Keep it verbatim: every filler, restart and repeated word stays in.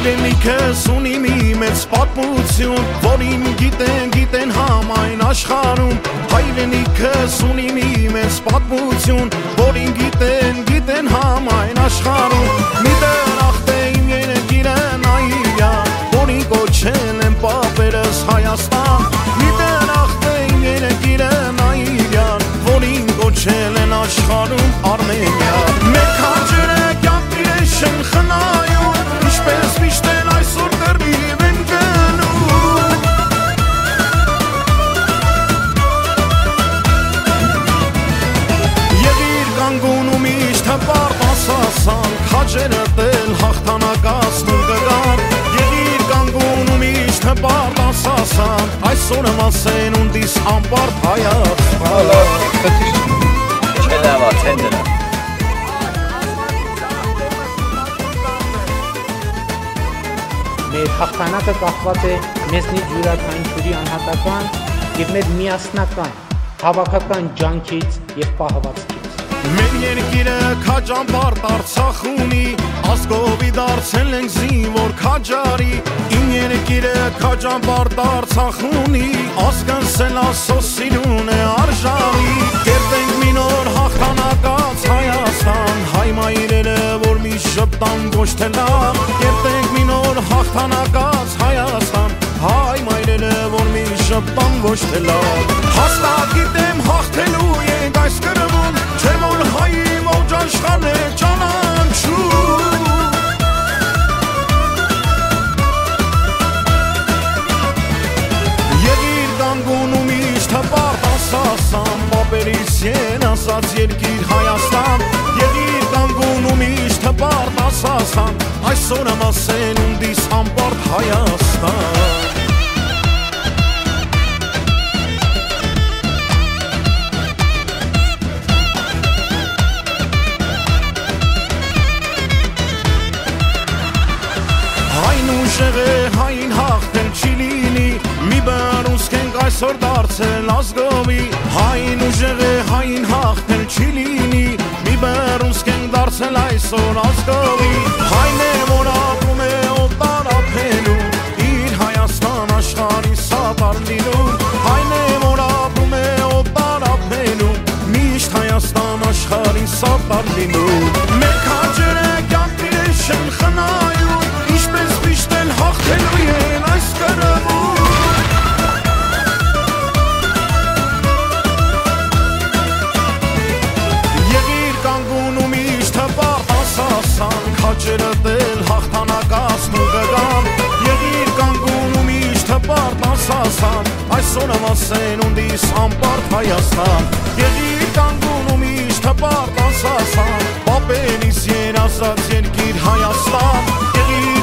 Հայրենիքս ունի մի մեծ պատմություն, որին գիտեն, գիտեն համայն աշխարհում։ Հայրենիքս ունի մի մեծ պատմություն, որին գիտեն, գիտեն համայն աշխարհում։ Մի դրախտ է իմ երկիրը Նաիրա, որին կոչել են պապերս Հայաստան։ Մի դրախտ է իմ երկիրը Նաիրա, որին կոչել են աշխարհում Արմենիա։ Մեր քաջերը կյանք իրեն խնայում, ինչպես միշտ են այսօր դեռիվ են գնում։ Եղիր կանգուն ու միշտ հպարտ ասասան, քաջերը դել հաղթանակացնում կգան։ Եղիր կանգուն ու միշտ հպարտ ասասան, այսօր մասեն ունդիս անպարտ Հայաստան։ Չելավա, թենդրը Մեր հաղթանակը կախված է մեզնից յուրաքանչյուրի անհատական և մեր միասնական, հավաքական ջանքից և պահվածքից։ Մեր երկիրը քաջամբարդ Արցախ ունի, ազգովի դարձել ենք զինվոր քաջարի։ Իմ երկիրը քաջամբարդ Արցախ ունի, ազգանցել ասո սիրուն է արժանի։ Կերտենք մի նոր հաղթանակած Հայաստան, հայ մայրերը որ մի շպտան ոչ թե լավ։ Կերտենք մի նոր հաղթանակած Հայաստան, հայ մայրերը որ մի շպտան ոչ թե լավ։ Հաստատ գիտեմ հաղթելու ենք այս կրվում, չէ որ հայի ողջ աշխարհն է ճանաչում։ Եղիր կանգուն ու միշտ հպարտ ասասան, պապերիս երազած երկիր Հայաստան։ Եղիր կանգուն ու միշտ հպարտ ասասան, այսօր ամասեն ունդիս անպարտ Հայաստան։ Ուժեղ է հային հաղթել չի լինի, մի բան ուսքենք այսօր դարձել ազգովի։ Հային ուժեղ է հային հաղթել չի լինի, մի բան ուսքենք դարձել այսօր ազգովի։ Հայն է որ ապրում է օտար ափելում, իր Հայաստան աշխարհի սատար լինում։ Հայն է որ ապրում է օտար ափելում, միշտ Հայաստան աշխարհի սատար լինում։ Մեր քաջերը կյանք իրեն խնայում, ինչպես միշտ են հաղթելու են այս կրվում։ Եղիր կանգուն ու միշտ հպարտ ասասան, քաջերը դել հաղթանակացնում կգան։ Եղիր կանգուն ու միշտ հպարտ ասասան, այսօր ամասեն ունդիս անպարտ Հայաստան։ Եղիր կանգուն ու միշտ հպարտ ասասան, պապերիս երազած երկիր Հայաստան։ Եղիր